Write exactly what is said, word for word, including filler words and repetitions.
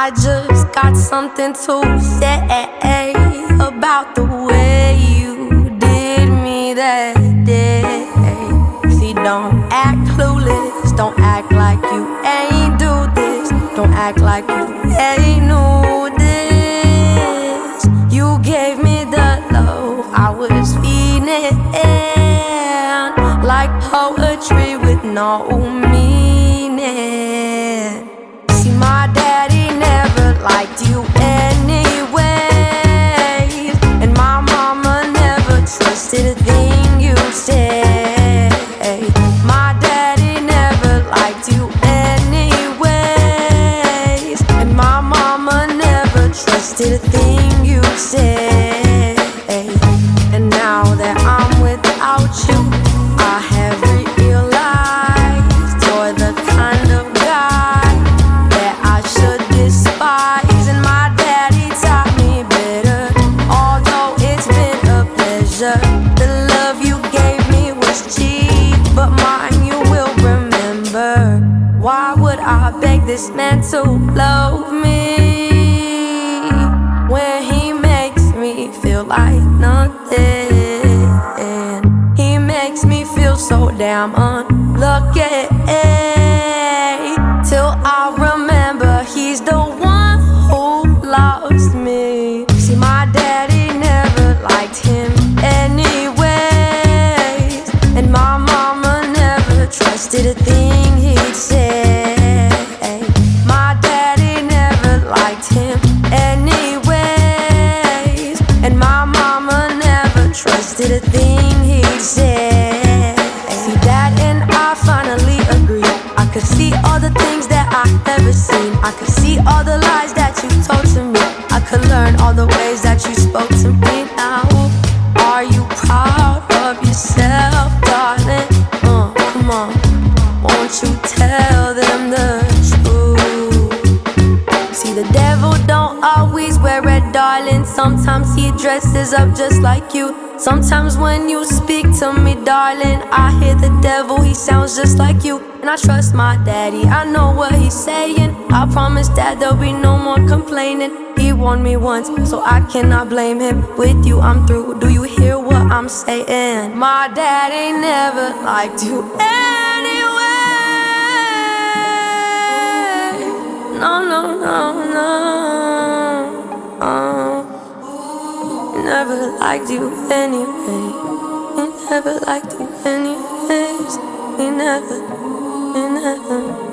I just got something to say about the way you did me that day. See, don't act clueless, don't act like you ain't do this, don't act like you ain't knew this. You gave me the love I was feeling, like poetry with no meaning. See, my daddy never liked you anyways, and my mama never trusted a thing you said. My daddy never liked you anyways, and my mama never trusted a thing you said. And now that I'm without you, I have realized you're the kind of guy that I should despise. And my daddy taught me better, although it's been a pleasure. The love you gave me was cheap, but mine you will remember. Why would I beg this man to love me when he makes me feel like nothing? He makes me feel so damn unlucky, till I remember he's the one who lost me. See, my daddy never liked him anyways, and my mama never trusted a thing he'd say. My daddy never liked him anyways, and my mama never trusted a thing he'd say. See, Dad and I finally agreed. I could see all the things that I've never seen. I could see all the lies that you told to me. I could learn all the ways that you spoke to me. Now, are you proud of yourself, darling? Uh, come on, won't you tell them the truth? See, the devil don't always wear red, darling. Sometimes he dresses up just like you. Sometimes when you speak to me, darling, I hear the devil, he sounds just like you. And I trust my daddy, I know what he's saying. I promise that there'll be no more complaining. He warned me once, so I cannot blame him. With you, I'm through, do you hear what I'm saying? My daddy never liked you anyway. No, no, no, no. Oh. Never liked you anyway. He never liked you anyways. He never, he never.